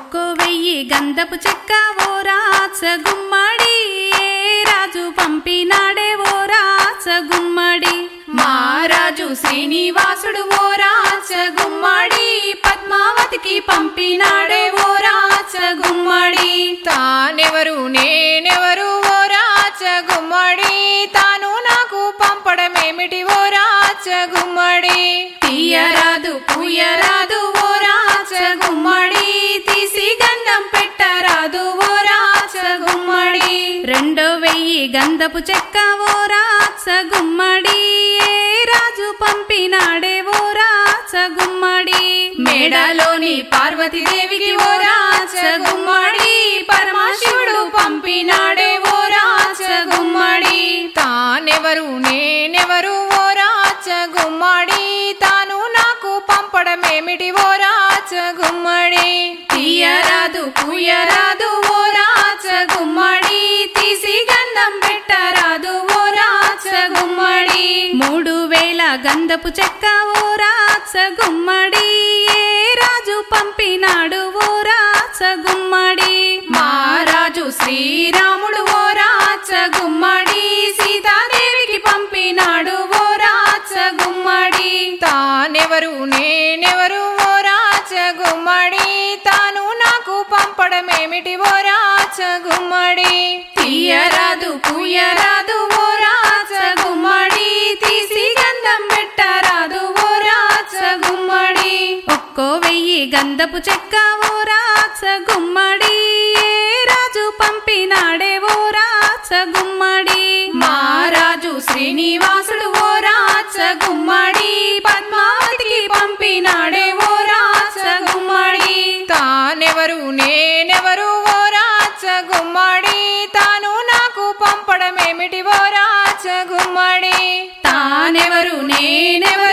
ఒక్కో వెయ్యి గంధపు చెక్క ఓ రాచ గుమ్మడి రాజు పంపినాడే ఓ రాచ గుమ్మడి మహారాజు శ్రీనివాసుడు ఓ రాచ గుమ్మడి పద్మావతికి పంపినాడే ఓ రాచ గుమ్మడి తానెవరు నేనెవరు ఓ రాచ గుమ్మడి తాను నాకు పంపడమేమిటి ఓ రాచ గుమ్మడి తీయరాదు పూయరాదు ఓ రాచ గుమ్మడి తీసి గంధం పెట్టరాదు ఓ రాచ గుమ్మడి రెండో వెయ్యి గంధపు చెక్క ఓ రాచ గుమ్మడి రాజు పంపినాడే ఓ రాచ గుమ్మడి మేడలోని పార్వతీదేవికి ఓ రాచ గుమ్మడి పరమశివుడు పంపినాడే ఓ రాచ గుమ్మడి తానెవరు నేనెవరు ఓ రాచ గుమ్మడి తాను నాకు పంపడమేమిటి ఓ రాచ గుమ్మడి తీయరాదు పూయరాదు ఓ రాచ గుమ్మడి తీసి గంధం పెట్టరాదు ఓ రాచ గుమ్మడి 3000 గంధపు చెక్క ఓ రాచ గుమ్మడి రాజు పంపినాడు ఓ రాచ గుమ్మడి మహారాజు శ్రీరాముడు ఓ రాచ గుమ్మడి సీతాదేవికి పంపినాడు ఓ రాచ గుమ్మడి తానెవరు నేనెవరు ఓ రాచ గుమ్మడి తాను నాకు పంపడమేమిటి ఓ రాచ గుమ్మడి తీయరాదు పూయరాదు ఓ రాచ గుమ్మడి తీసి గంధం పెట్టరాదు ఓ రాచ గుమ్మడి ఒక్కో వెయ్యి గంధపు చెక్క ఓ రాచ గుమ్మడి రాజు పంపినాడే ఓ రాచ గుమ్మడి మహారాజు శ్రీనివాసుడు ఓ రాచ గుమ్మడి పద్మావతికి పంపినాడే ఓ రాచ గుమ్మడి తానెవరు నేనెవరు ఓ రాచ గుమ్మడి తాను నాకు పంపడమేమిటి ఓ రాచ గుమ్మడి తానెవరు నేనెవరు